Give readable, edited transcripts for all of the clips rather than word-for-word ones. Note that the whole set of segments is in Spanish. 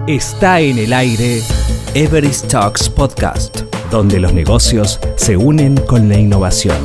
Está en el aire Everest Talks Podcast, donde los negocios se unen con la innovación.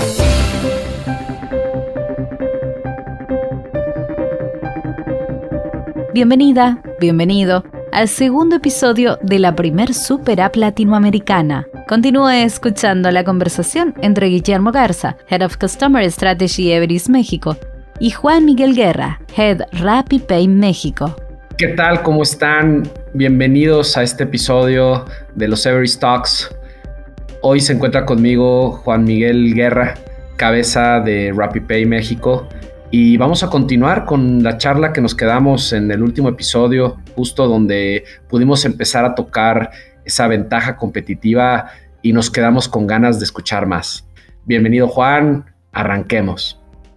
Bienvenida, bienvenido al segundo episodio de la primer Super App latinoamericana. Continúe escuchando la conversación entre Guillermo Garza, Head of Customer Strategy Everest México, y Juan Miguel Guerra, Head RappiPay México. ¿Qué tal? ¿Cómo están? Bienvenidos a este episodio de los Everest Talks. Hoy se encuentra conmigo Juan Miguel Guerra, cabeza de RappiPay México, y vamos a continuar con la charla que nos quedamos en el último episodio, justo donde pudimos empezar a tocar esa ventaja competitiva y nos quedamos con ganas de escuchar más. Bienvenido, Juan, arranquemos.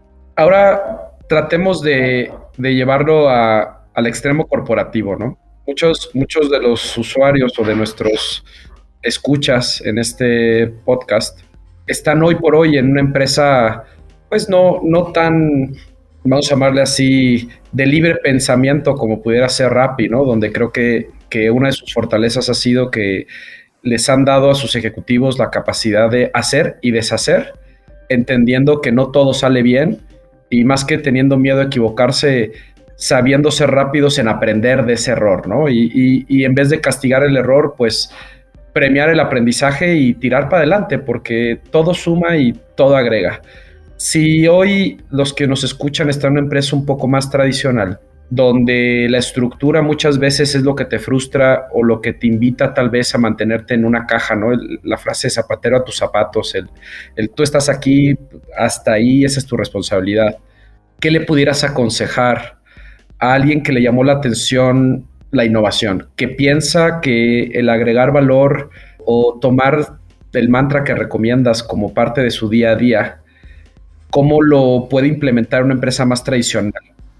Ahora tratemos de llevarlo al extremo corporativo, ¿no? Muchos de los usuarios o de nuestros escuchas en este podcast están hoy por hoy en una empresa, pues no tan, vamos a llamarle así, de libre pensamiento como pudiera ser Rappi, ¿no? Donde creo que una de sus fortalezas ha sido que les han dado a sus ejecutivos la capacidad de hacer y deshacer, entendiendo que no todo sale bien y más que teniendo miedo a equivocarse, sabiendo ser rápidos en aprender de ese error, ¿no? Y en vez de castigar el error, pues premiar el aprendizaje y tirar para adelante, porque todo suma y todo agrega. Si hoy los que nos escuchan están en una empresa un poco más tradicional, donde la estructura muchas veces es lo que te frustra o lo que te invita tal vez a mantenerte en una caja, ¿no? La frase zapatero a tus zapatos, el tú estás aquí, hasta ahí, esa es tu responsabilidad. ¿Qué le pudieras aconsejar a alguien que le llamó la atención la innovación, que piensa que el agregar valor o tomar el mantra que recomiendas como parte de su día a día, cómo lo puede implementar una empresa más tradicional?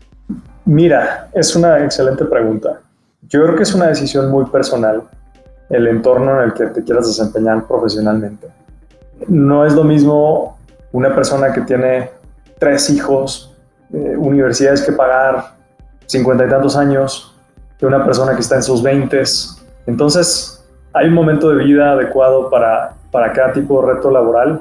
Mira, es una excelente pregunta. Yo creo que es una decisión muy personal el entorno en el que te quieras desempeñar profesionalmente. No es lo mismo una persona que tiene 3 hijos, universidades que pagar, 50 y tantos años, que una persona que está en sus 20s. Entonces, hay un momento de vida adecuado para cada tipo de reto laboral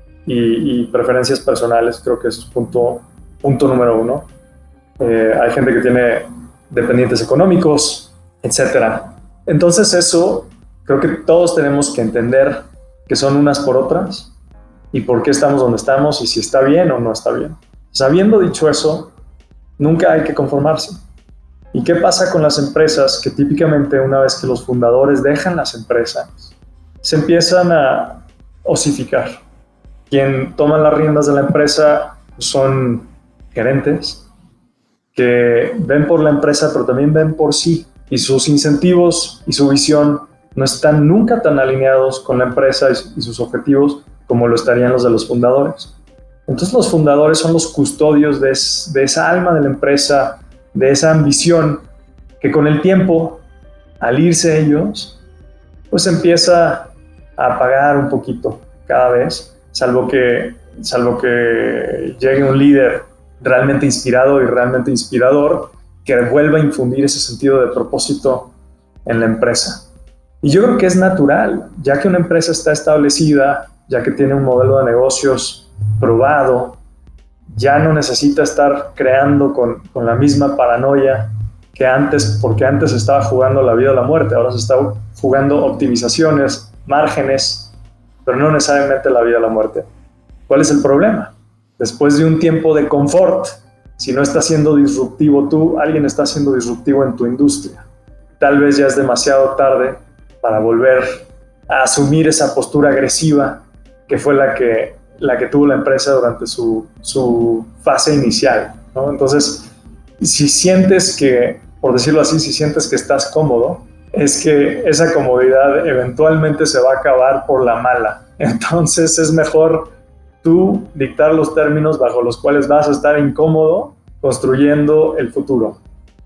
y preferencias personales. Creo que eso es punto número 1. Hay gente que tiene dependientes económicos, etcétera. Entonces eso, creo que todos tenemos que entender que son unas por otras y por qué estamos donde estamos y si está bien o no está bien. Habiendo dicho eso, nunca hay que conformarse. ¿Y qué pasa con las empresas? Que típicamente una vez que los fundadores dejan las empresas, se empiezan a osificar. Quien toma las riendas de la empresa son gerentes que ven por la empresa, pero también ven por sí. Y sus incentivos y su visión no están nunca tan alineados con la empresa y sus objetivos como lo estarían los de los fundadores. Entonces los fundadores son los custodios de esa alma de la empresa, de esa ambición, que con el tiempo, al irse ellos, pues empieza a apagar un poquito cada vez, salvo que llegue un líder realmente inspirado y realmente inspirador que vuelva a infundir ese sentido de propósito en la empresa. Y yo creo que es natural, ya que una empresa está establecida, ya que tiene un modelo de negocios probado, ya no necesita estar creando con la misma paranoia que antes, porque antes se estaba jugando la vida o la muerte, ahora se está jugando optimizaciones, márgenes, pero no necesariamente la vida o la muerte. ¿Cuál es el problema? Después de un tiempo de confort, si no estás siendo disruptivo tú, alguien está siendo disruptivo en tu industria. Tal vez ya es demasiado tarde para volver a asumir esa postura agresiva que fue la que tuvo la empresa durante su fase inicial, ¿no? Entonces, si sientes que, por decirlo así, si sientes que estás cómodo, es que esa comodidad eventualmente se va a acabar por la mala. Entonces es mejor tú dictar los términos bajo los cuales vas a estar incómodo construyendo el futuro.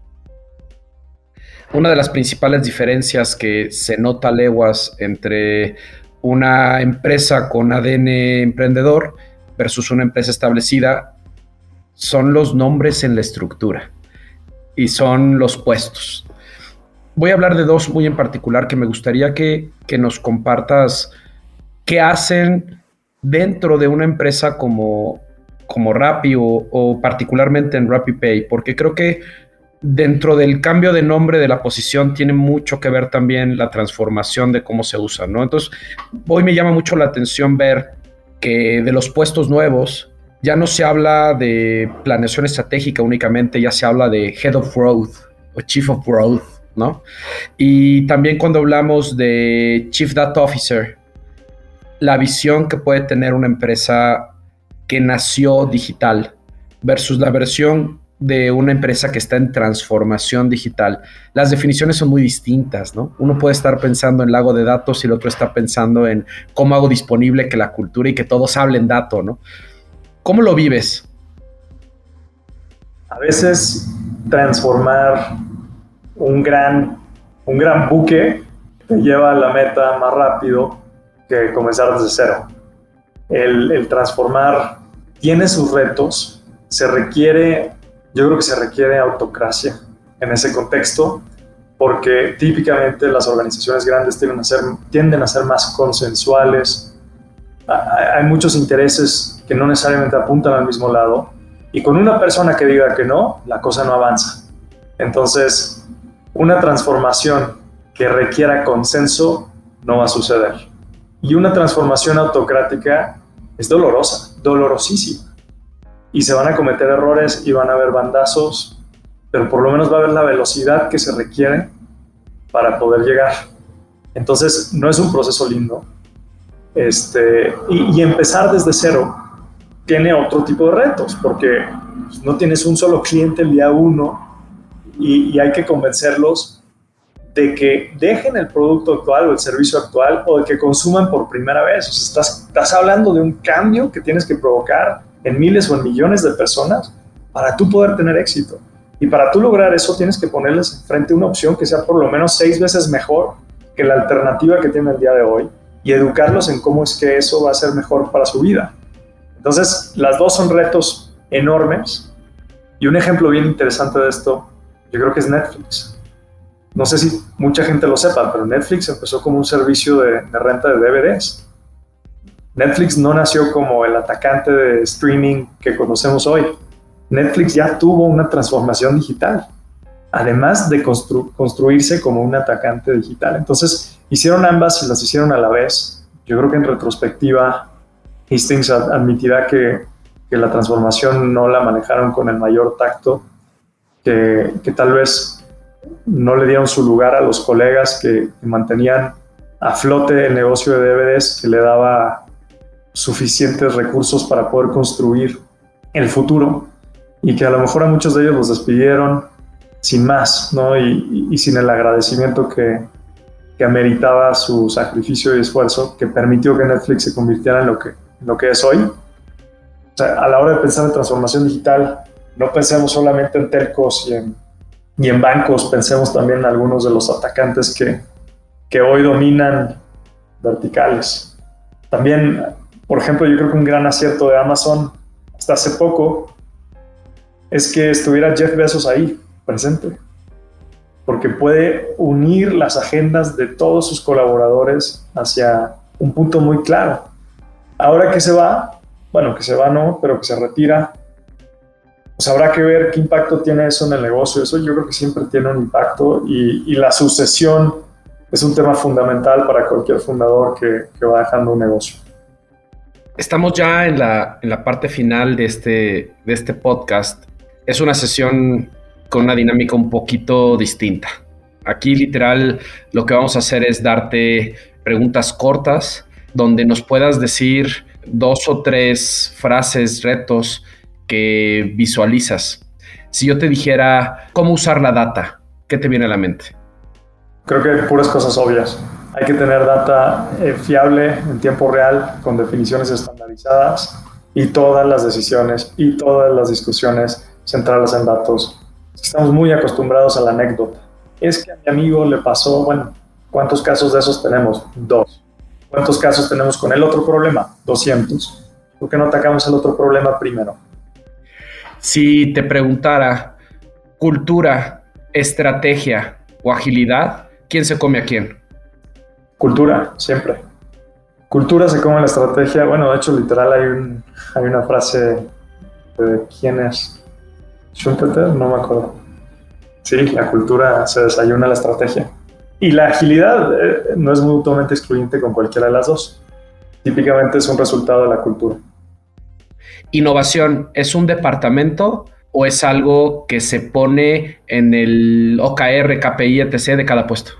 Una de las principales diferencias que se nota a leguas entre una empresa con ADN emprendedor versus una empresa establecida son los nombres en la estructura y son los puestos. voy a hablar de dos muy en particular que me gustaría que nos compartas qué hacen dentro de una empresa como Rappi o particularmente en RappiPay, porque creo que dentro del cambio de nombre de la posición tiene mucho que ver también la transformación de cómo se usa, ¿no? Entonces, hoy me llama mucho la atención ver que de los puestos nuevos ya no se habla de planeación estratégica únicamente, ya se habla de Head of Growth o Chief of Growth, ¿no? Y también cuando hablamos de Chief Data Officer, la visión que puede tener una empresa que nació digital versus la versión de una empresa que está en transformación digital. Las definiciones son muy distintas, ¿no? Uno puede estar pensando en lago de datos y el otro está pensando en cómo hago disponible que la cultura y que todos hablen dato, ¿no? ¿Cómo lo vives? A veces transformar un gran buque te lleva a la meta más rápido que comenzar desde cero. El transformar tiene sus retos, yo creo que se requiere autocracia en ese contexto, porque típicamente las organizaciones grandes tienden a ser más consensuales. Hay muchos intereses que no necesariamente apuntan al mismo lado, y con una persona que diga que no, la cosa no avanza. Entonces, una transformación que requiera consenso no va a suceder. Y una transformación autocrática es dolorosa, dolorosísima. Y se van a cometer errores y van a haber bandazos, pero por lo menos va a haber la velocidad que se requiere para poder llegar. Entonces, no es un proceso lindo. Y empezar desde cero tiene otro tipo de retos, porque no tienes un solo cliente el día uno y hay que convencerlos de que dejen el producto actual o el servicio actual o de que consuman por primera vez. O sea, estás hablando de un cambio que tienes que provocar en miles o en millones de personas para tú poder tener éxito. Y para tú lograr eso tienes que ponerles enfrente una opción que sea por lo menos 6 veces mejor que la alternativa que tiene el día de hoy y educarlos en cómo es que eso va a ser mejor para su vida. Entonces, las dos son retos enormes. Y un ejemplo bien interesante de esto, yo creo que es Netflix. No sé si mucha gente lo sepa, pero Netflix empezó como un servicio de renta de DVDs. Netflix no nació como el atacante de streaming que conocemos hoy. Netflix ya tuvo una transformación digital, además de construirse como un atacante digital. Entonces, hicieron ambas y las hicieron a la vez. Yo creo que en retrospectiva, Hastings admitirá que la transformación no la manejaron con el mayor tacto, que tal vez no le dieron su lugar a los colegas que mantenían a flote el negocio de DVDs, que le daba suficientes recursos para poder construir el futuro, y que a lo mejor a muchos de ellos los despidieron sin más, ¿no? Y sin el agradecimiento que ameritaba su sacrificio y esfuerzo, que permitió que Netflix se convirtiera en lo que es hoy. O sea, a la hora de pensar en transformación digital, no pensemos solamente en telcos y en bancos, pensemos también en algunos de los atacantes que hoy dominan verticales. También, por ejemplo, yo creo que un gran acierto de Amazon hasta hace poco es que estuviera Jeff Bezos ahí, presente, porque puede unir las agendas de todos sus colaboradores hacia un punto muy claro. Ahora que se va, bueno, que se va no, pero que se retira, pues habrá que ver qué impacto tiene eso en el negocio. Eso yo creo que siempre tiene un impacto, y la sucesión es un tema fundamental para cualquier fundador que va dejando un negocio. Estamos ya en la parte final de este podcast. Es una sesión con una dinámica un poquito distinta. Aquí literal lo que vamos a hacer es darte preguntas cortas donde nos puedas decir 2 o 3 frases, retos que visualizas. Si yo te dijera cómo usar la data, ¿qué te viene a la mente? Creo que puras cosas obvias. Hay que tener data fiable en tiempo real, con definiciones estandarizadas, y todas las decisiones y todas las discusiones centrarlas en datos. Estamos muy acostumbrados a la anécdota. Es que a mi amigo le pasó, bueno, ¿cuántos casos de esos tenemos? 2. ¿Cuántos casos tenemos con el otro problema? 200. ¿Por qué no atacamos el otro problema primero? Si te preguntara cultura, estrategia o agilidad, ¿quién se come a quién? Cultura, siempre. Cultura se come la estrategia. Bueno, de hecho, literal, hay una frase de quién es. Schumpeter, no me acuerdo. Sí, la cultura se desayuna la estrategia. Y la agilidad no es mutuamente excluyente con cualquiera de las dos. Típicamente es un resultado de la cultura. ¿Innovación es un departamento o es algo que se pone en el OKR, KPI, etc. de cada puesto?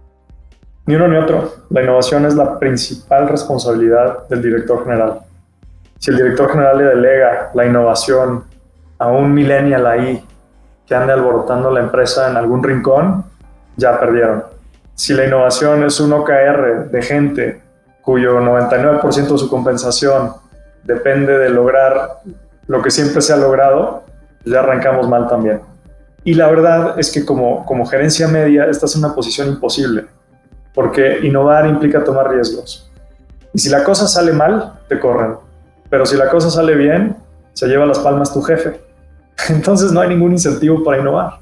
Ni uno ni otro. La innovación es la principal responsabilidad del director general. Si el director general le delega la innovación a un millennial ahí que ande alborotando la empresa en algún rincón, ya perdieron. Si la innovación es un OKR de gente cuyo 99% de su compensación depende de lograr lo que siempre se ha logrado, ya arrancamos mal también. Y la verdad es que como gerencia media estás en una posición imposible, porque innovar implica tomar riesgos. Y si la cosa sale mal, te corren. Pero si la cosa sale bien, se lleva las palmas tu jefe. Entonces no hay ningún incentivo para innovar.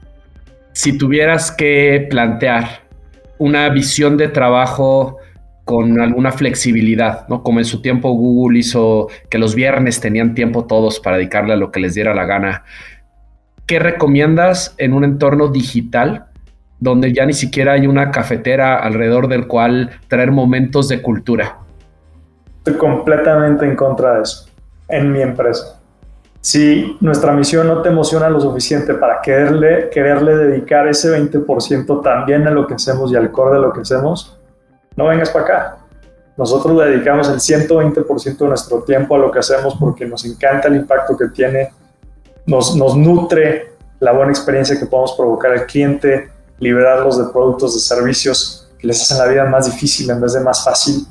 Si tuvieras que plantear una visión de trabajo con alguna flexibilidad, ¿no? Como en su tiempo Google hizo que los viernes tenían tiempo todos para dedicarle a lo que les diera la gana, ¿qué recomiendas en un entorno digital donde ya ni siquiera hay una cafetera alrededor del cual traer momentos de cultura? Estoy completamente en contra de eso, en mi empresa. Si nuestra misión no te emociona lo suficiente para quererle dedicar ese 20% también a lo que hacemos y al core de lo que hacemos, no vengas para acá. Nosotros le dedicamos el 120% de nuestro tiempo a lo que hacemos porque nos encanta el impacto que tiene, nos nutre la buena experiencia que podemos provocar al cliente, liberarlos de productos, de servicios que les hacen la vida más difícil en vez de más fácil.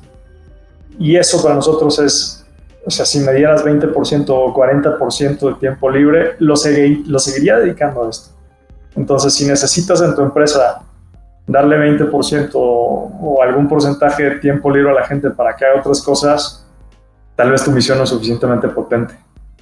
Y eso para nosotros es, o sea, si me dieras 20% o 40% de tiempo libre, lo seguiría dedicando a esto. Entonces, si necesitas en tu empresa darle 20% o algún porcentaje de tiempo libre a la gente para que haga otras cosas, tal vez tu misión no es suficientemente potente.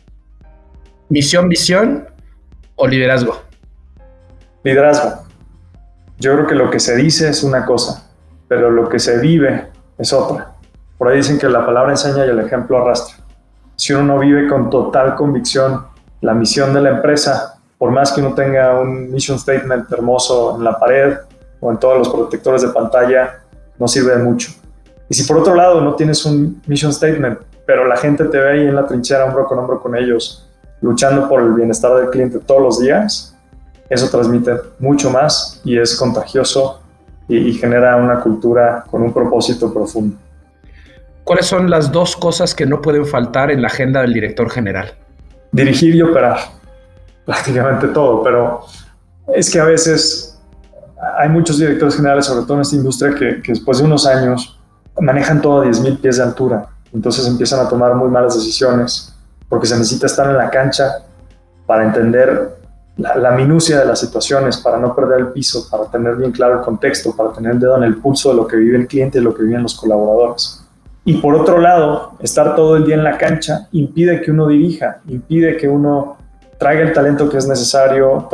¿Misión, visión o liderazgo? Liderazgo. Yo creo que lo que se dice es una cosa, pero lo que se vive es otra. Por ahí dicen que la palabra enseña y el ejemplo arrastra. Si uno no vive con total convicción la misión de la empresa, por más que uno tenga un mission statement hermoso en la pared o en todos los protectores de pantalla, no sirve de mucho. Y si por otro lado no tienes un mission statement, pero la gente te ve ahí en la trinchera hombro con ellos, luchando por el bienestar del cliente todos los días, eso transmite mucho más y es contagioso y genera una cultura con un propósito profundo. ¿Cuáles son las dos cosas que no pueden faltar en la agenda del director general? Dirigir y operar, prácticamente todo, pero es que a veces hay muchos directores generales, sobre todo en esta industria, que después de unos años manejan todo a 10,000 pies de altura, entonces empiezan a tomar muy malas decisiones, porque se necesita estar en la cancha para entender la minucia de las situaciones, para no perder el piso, para tener bien claro el contexto, para tener el dedo en el pulso de lo que vive el cliente y lo que viven los colaboradores. Y por otro lado, estar todo el día en la cancha impide que uno dirija, impide que uno traiga el talento que es necesario,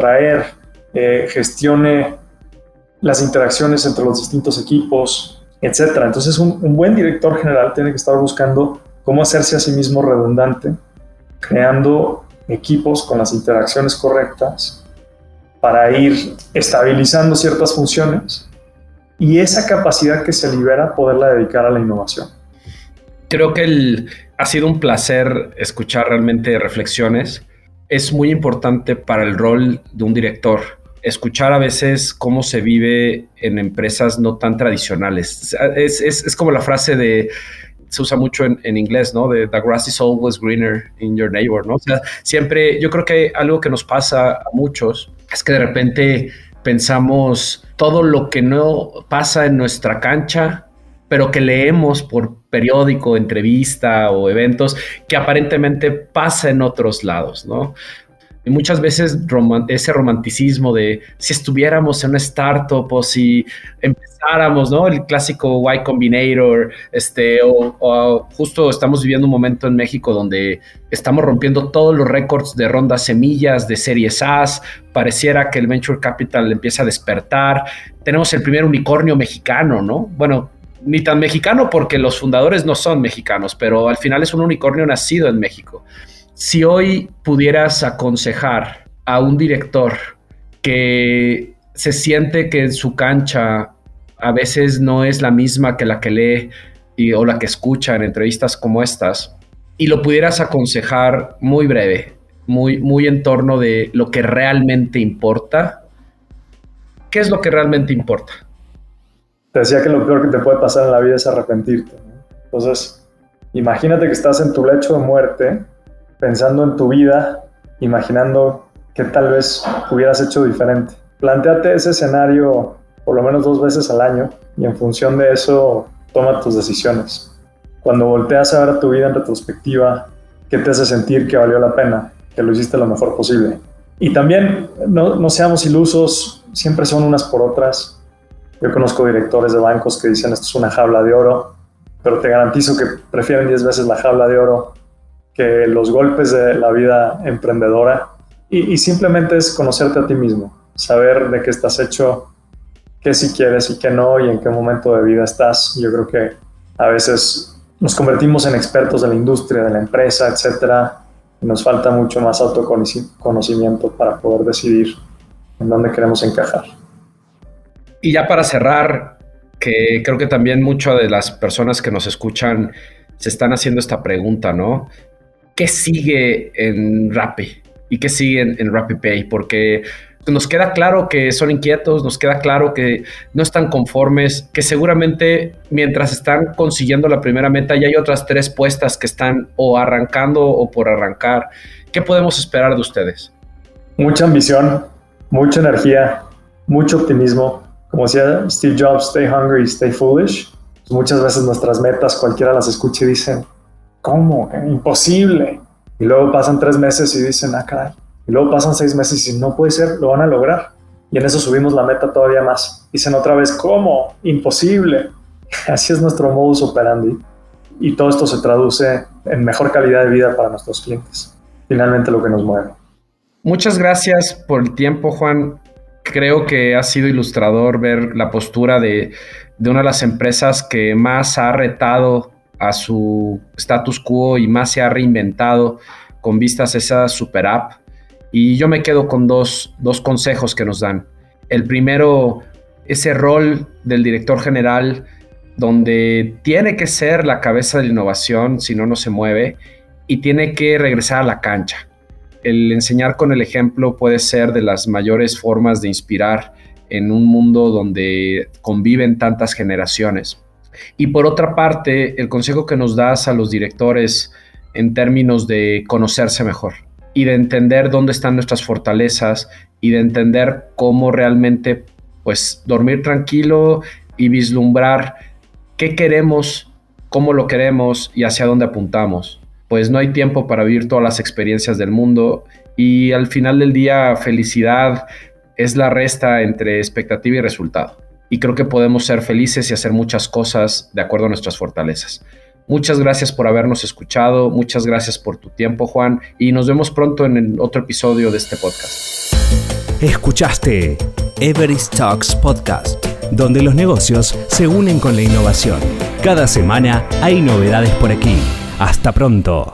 gestione las interacciones entre los distintos equipos, etc. Entonces, un buen director general tiene que estar buscando cómo hacerse a sí mismo redundante, creando equipos con las interacciones correctas para ir estabilizando ciertas funciones y esa capacidad que se libera poderla dedicar a la innovación. Creo que ha sido un placer escuchar realmente reflexiones. Es muy importante para el rol de un director escuchar a veces cómo se vive en empresas no tan tradicionales. Es como la frase se usa mucho en inglés, ¿no? The grass is always greener in your neighbor, ¿no? O sea, siempre, yo creo que algo que nos pasa a muchos es que de repente pensamos todo lo que no pasa en nuestra cancha, pero que leemos por periódico, entrevista o eventos, que aparentemente pasa en otros lados, ¿no? Y muchas veces ese romanticismo de si estuviéramos en una startup o si empezáramos, ¿no? El clásico Y Combinator, o justo estamos viviendo un momento en México donde estamos rompiendo todos los récords de rondas semillas, de series A, pareciera que el Venture Capital empieza a despertar. Tenemos el primer unicornio mexicano, ¿no? Bueno, ni tan mexicano porque los fundadores no son mexicanos, pero al final es un unicornio nacido en México. Si hoy pudieras aconsejar a un director que se siente que en su cancha a veces no es la misma que la que lee o la que escucha en entrevistas como estas, y lo pudieras aconsejar muy breve, muy en torno de lo que realmente importa, ¿qué es lo que realmente importa? Te decía que lo peor que te puede pasar en la vida es arrepentirte, ¿no? Entonces, imagínate que estás en tu lecho de muerte, pensando en tu vida, imaginando que tal vez hubieras hecho diferente. Plantéate ese escenario por lo menos 2 veces al año y en función de eso toma tus decisiones. Cuando volteas a ver tu vida en retrospectiva, ¿qué te hace sentir que valió la pena? Que lo hiciste lo mejor posible. Y también no seamos ilusos, siempre son unas por otras. Yo conozco directores de bancos que dicen esto es una jaula de oro, pero te garantizo que prefieren 10 veces la jaula de oro que los golpes de la vida emprendedora, y simplemente es conocerte a ti mismo, saber de qué estás hecho, qué sí quieres y qué no, y en qué momento de vida estás. Yo creo que a veces nos convertimos en expertos de la industria, de la empresa, etcétera, y nos falta mucho más autoconocimiento para poder decidir en dónde queremos encajar. Y ya para cerrar, que creo que también muchas de las personas que nos escuchan se están haciendo esta pregunta, ¿no? ¿Qué sigue en Rappi? ¿Y qué sigue en RappiPay? Porque nos queda claro que son inquietos, nos queda claro que no están conformes, que seguramente mientras están consiguiendo la primera meta ya hay otras 3 puestas que están o arrancando o por arrancar. ¿Qué podemos esperar de ustedes? Mucha ambición, mucha energía, mucho optimismo. Como decía Steve Jobs, stay hungry, stay foolish. Pues muchas veces nuestras metas, cualquiera las escucha y dicen, ¿cómo? Imposible. Y luego pasan 3 meses y dicen, caray. Y luego pasan 6 meses y dicen, no puede ser, lo van a lograr. Y en eso subimos la meta todavía más. Dicen otra vez, ¿cómo? Imposible. Así es nuestro modus operandi. Y todo esto se traduce en mejor calidad de vida para nuestros clientes. Finalmente lo que nos mueve. Muchas gracias por el tiempo, Juan. Creo que ha sido ilustrador ver la postura de una de las empresas que más ha retado a su status quo y más se ha reinventado con vistas a esa super app. Y yo me quedo con dos consejos que nos dan. El primero, ese rol del director general donde tiene que ser la cabeza de la innovación, si no, no se mueve, y tiene que regresar a la cancha. El enseñar con el ejemplo puede ser de las mayores formas de inspirar en un mundo donde conviven tantas generaciones. Y por otra parte, el consejo que nos das a los directores en términos de conocerse mejor y de entender dónde están nuestras fortalezas y de entender cómo realmente pues dormir tranquilo y vislumbrar qué queremos, cómo lo queremos y hacia dónde apuntamos. Pues no hay tiempo para vivir todas las experiencias del mundo y al final del día felicidad es la resta entre expectativa y resultado. Y creo que podemos ser felices y hacer muchas cosas de acuerdo a nuestras fortalezas. Muchas gracias por habernos escuchado, muchas gracias por tu tiempo, Juan, y nos vemos pronto en el otro episodio de este podcast. Escuchaste Everest Talks Podcast, donde los negocios se unen con la innovación. Cada semana hay novedades por aquí. Hasta pronto.